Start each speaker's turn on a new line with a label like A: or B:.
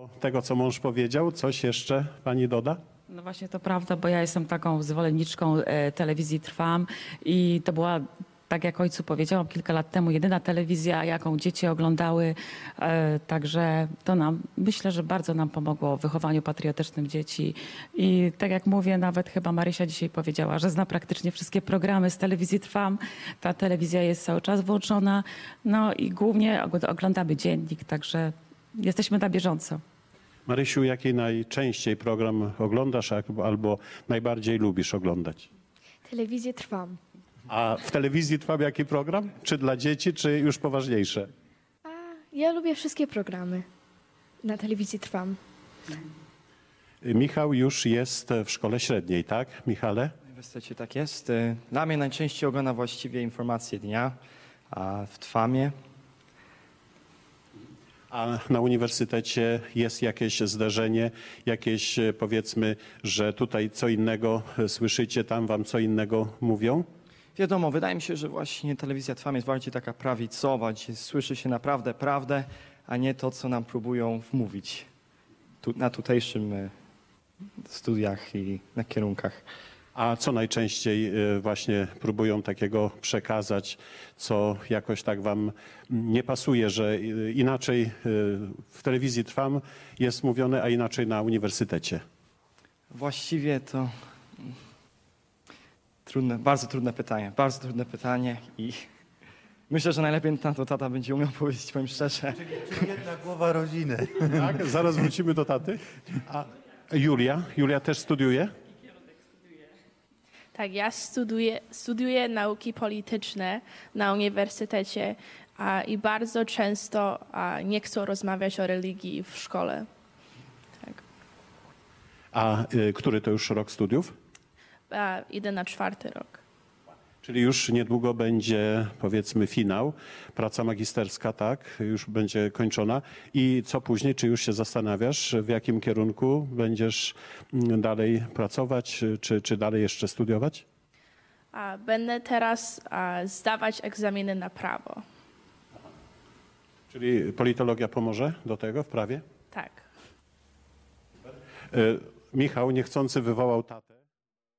A: Tego, co mąż powiedział, coś jeszcze pani doda?
B: No właśnie to prawda, bo ja jestem taką zwolenniczką telewizji Trwam i to była, tak jak ojcu powiedziałam kilka lat temu, jedyna telewizja, jaką dzieci oglądały. Także to myślę, że bardzo nam pomogło w wychowaniu patriotycznym dzieci. I tak jak mówię, nawet chyba Marysia dzisiaj powiedziała, że zna praktycznie wszystkie programy z telewizji Trwam. Ta telewizja jest cały czas włączona. No i głównie oglądamy dziennik, także jesteśmy na bieżąco.
A: Marysiu, jaki najczęściej program oglądasz albo najbardziej lubisz oglądać?
C: Telewizję Trwam.
A: A w telewizji Trwam jaki program? Czy dla dzieci, czy już poważniejsze?
C: Ja lubię wszystkie programy na telewizji Trwam.
A: Michał już jest w szkole średniej, tak, Michale?
D: W uniwersytecie tak jest. Dla mnie najczęściej ogląda właściwie informacje dnia w Trwamie.
A: A na uniwersytecie jest jakieś zderzenie, jakieś powiedzmy, że tutaj co innego słyszycie, tam wam co innego mówią?
D: Wiadomo, wydaje mi się, że właśnie telewizja Trwam jest bardziej taka prawicowa, gdzie słyszy się naprawdę prawdę, a nie to, co nam próbują wmówić na tutejszym studiach i na kierunkach.
A: A co najczęściej właśnie próbują takiego przekazać, co jakoś tak wam nie pasuje, że inaczej w telewizji Trwam jest mówione, a inaczej na uniwersytecie?
D: Właściwie to bardzo trudne pytanie i myślę, że najlepiej na to tata będzie umiał powiedzieć, powiem szczerze.
E: Czyli jedna głowa rodziny.
A: Tak, zaraz wrócimy do taty. A Julia też studiuje?
F: Tak, ja studiuję nauki polityczne na uniwersytecie i bardzo często nie chcą rozmawiać o religii w szkole. Tak.
A: A który to już rok studiów?
F: Idę na 4. rok.
A: Czyli już niedługo będzie, powiedzmy, finał, praca magisterska, tak, już będzie kończona. I co później? Czy już się zastanawiasz, w jakim kierunku będziesz dalej pracować, czy dalej jeszcze studiować?
F: Będę teraz zdawać egzaminy na prawo.
A: Czyli politologia pomoże do tego w prawie?
F: Tak.
A: Michał niechcący wywołał tatę.